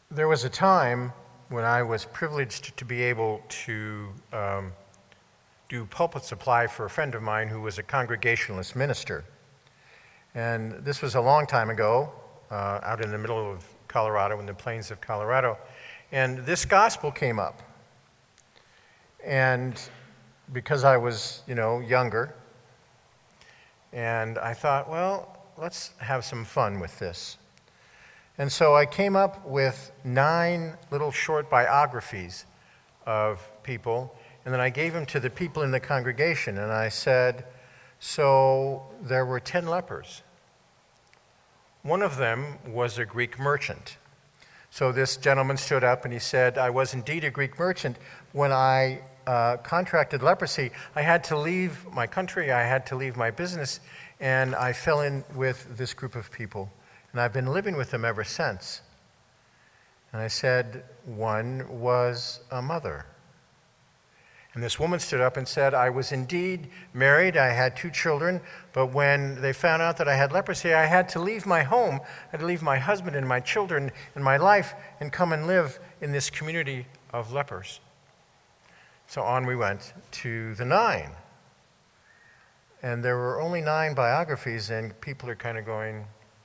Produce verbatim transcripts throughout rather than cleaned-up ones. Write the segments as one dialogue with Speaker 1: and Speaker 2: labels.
Speaker 1: There was a time when I was privileged to be able to um, do pulpit supply for a friend of mine who was a Congregationalist minister. And this was a long time ago, uh, out in the middle of Colorado, in the plains of Colorado. And this gospel came up. And because I was, you know, younger, and I thought, well, let's have some fun with this. And so I came up with nine little short biographies of people, and then I gave them to the people in the congregation, and I said, so there were ten lepers. One of them was a Greek merchant. So this gentleman stood up and he said, I was indeed a Greek merchant. When I uh, contracted leprosy, I had to leave my country, I had to leave my business, and I fell in with this group of people. And I've been living with them ever since. And I said, one was a mother. And this woman stood up and said, I was indeed married, I had two children, but when they found out that I had leprosy, I had to leave my home, I had to leave my husband and my children and my life and come and live in this community of lepers. So on we went to the nine. And there were only nine biographies, and people are kind of going,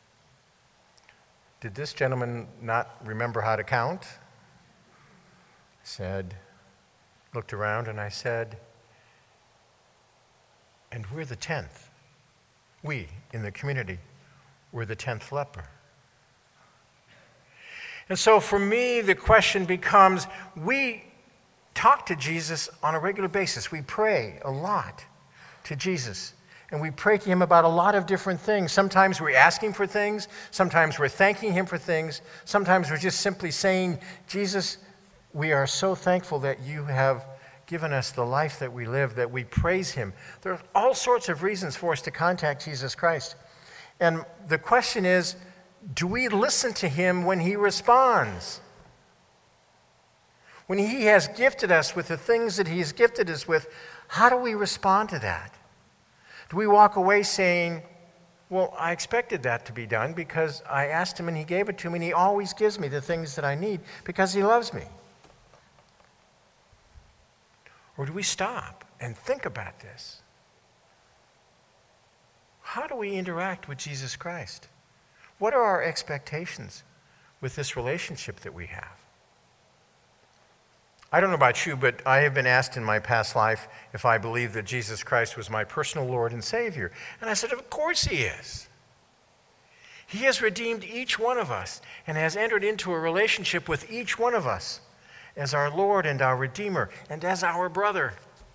Speaker 1: did this gentleman not remember how to count? I said, looked around and I said, and we're the tenth. We, in the community, we're the tenth leper. And so for me, the question becomes, we talk to Jesus on a regular basis. We pray a lot to Jesus. And we pray to him about a lot of different things. Sometimes we're asking for things. Sometimes we're thanking him for things. Sometimes we're just simply saying, Jesus, we are so thankful that you have given us the life that we live, that we praise him. There are all sorts of reasons for us to contact Jesus Christ. And the question is, do we listen to him when he responds? When he has gifted us with the things that he has gifted us with, how do we respond to that? Do we walk away saying, well, I expected that to be done because I asked him and he gave it to me and he always gives me the things that I need because he loves me? Or do we stop and think about this? How do we interact with Jesus Christ? What are our expectations with this relationship that we have? I don't know about you, but I have been asked in my past life if I believe that Jesus Christ was my personal Lord and Savior. And I said, of course he is. He has redeemed each one of us and has entered into a relationship with each one of us as our Lord and our Redeemer and as our brother.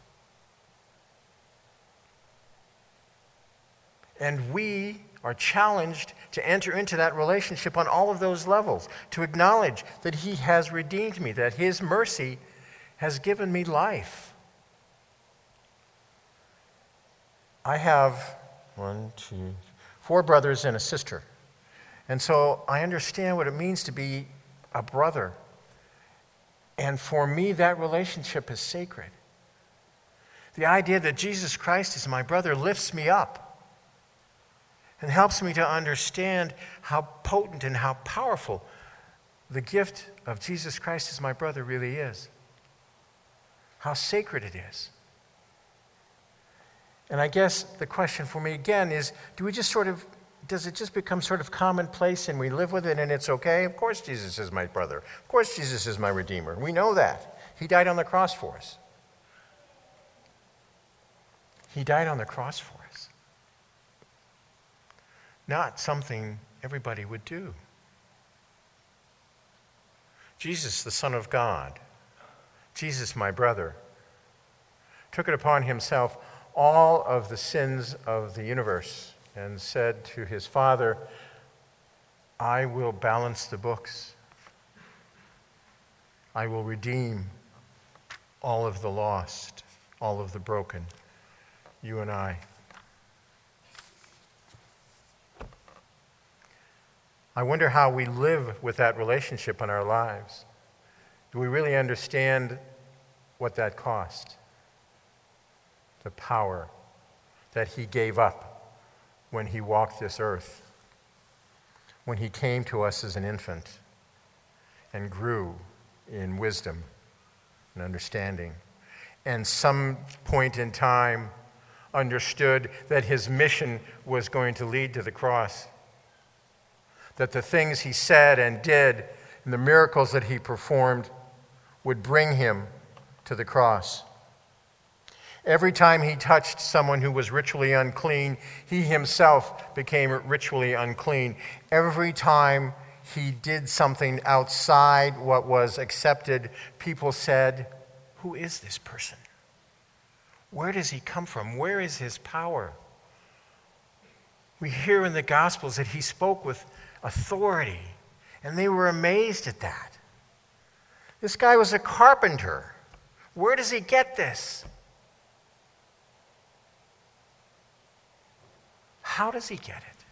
Speaker 1: And we are challenged to enter into that relationship on all of those levels, to acknowledge that he has redeemed me, that his mercy has given me life. I have one, two, four brothers and a sister. And so I understand what it means to be a brother. And for me, that relationship is sacred. The idea that Jesus Christ is my brother lifts me up and helps me to understand how potent and how powerful the gift of Jesus Christ as my brother really is. How sacred it is. And I guess the question for me again is, do we just sort of, does it just become sort of commonplace and we live with it and it's okay? Of course Jesus is my brother. Of course Jesus is my Redeemer. We know that. He died on the cross for us. He died on the cross for us. Not something everybody would do. Jesus, the Son of God, Jesus, my brother, took it upon himself all of the sins of the universe and said to his Father, I will balance the books. I will redeem all of the lost, all of the broken, you and I. I wonder how we live with that relationship in our lives. Do we really understand what that cost? The power that he gave up when he walked this earth, when he came to us as an infant, and grew in wisdom and understanding. And some point in time understood that his mission was going to lead to the cross. That the things he said and did and the miracles that he performed would bring him to the cross. Every time he touched someone who was ritually unclean, he himself became ritually unclean. Every time he did something outside what was accepted, people said, "Who is this person? Where does he come from? Where is his power?" We hear in the Gospels that he spoke with authority, and they were amazed at that. This guy was a carpenter. Where does he get this? How does he get it?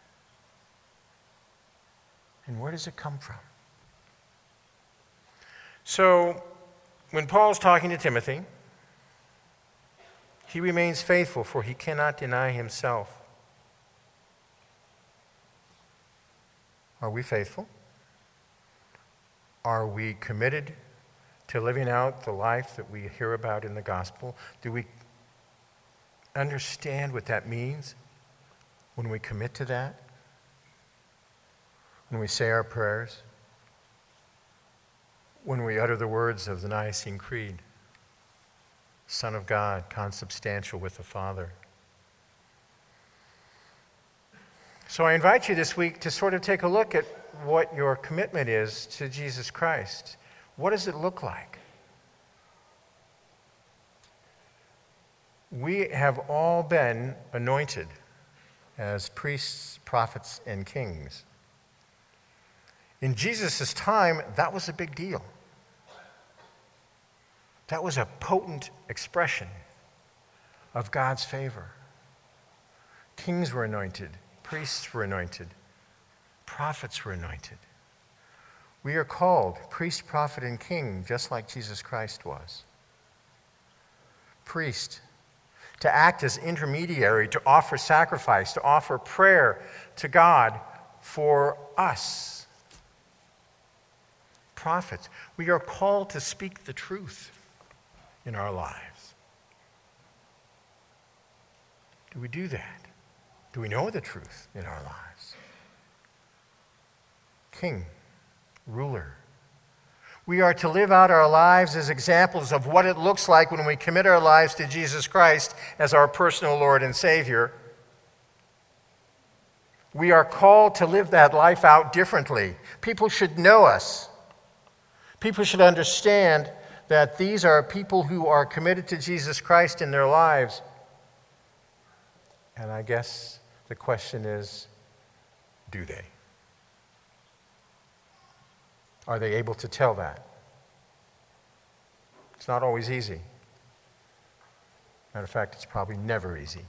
Speaker 1: And where does it come from? So, when Paul's talking to Timothy, he remains faithful, for he cannot deny himself. Are we faithful? Are we committed to living out the life that we hear about in the gospel? Do we understand what that means when we commit to that? When we say our prayers? When we utter the words of the Nicene Creed? Son of God, consubstantial with the Father. So I invite you this week to sort of take a look at what your commitment is to Jesus Christ. What does it look like? We have all been anointed as priests, prophets, and kings. In Jesus' time, that was a big deal. That was a potent expression of God's favor. Kings were anointed. Priests were anointed. Prophets were anointed. We are called priest, prophet, and king, just like Jesus Christ was. Priest, to act as intermediary, to offer sacrifice, to offer prayer to God for us. Prophets, we are called to speak the truth in our lives. Do we do that? Do we know the truth in our lives? King, ruler. We are to live out our lives as examples of what it looks like when we commit our lives to Jesus Christ as our personal Lord and Savior. We are called to live that life out differently. People should know us. People should understand that these are people who are committed to Jesus Christ in their lives. And I guess the question is, do they? Are they able to tell that? It's not always easy. Matter of fact, it's probably never easy.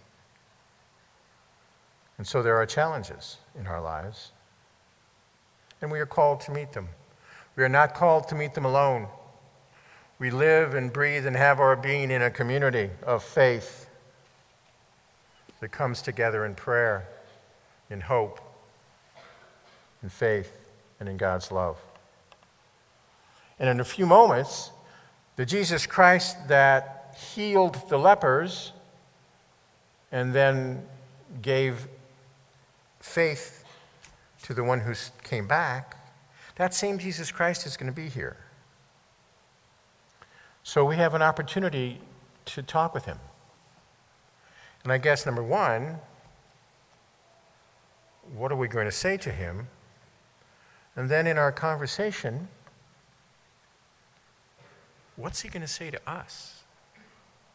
Speaker 1: And so there are challenges in our lives, and we are called to meet them. We are not called to meet them alone. We live and breathe and have our being in a community of faith that comes together in prayer, in hope, in faith, and in God's love. And in a few moments, the Jesus Christ that healed the lepers and then gave faith to the one who came back, that same Jesus Christ is going to be here. So we have an opportunity to talk with him. And I guess, number one, what are we going to say to him? And then in our conversation, what's he going to say to us?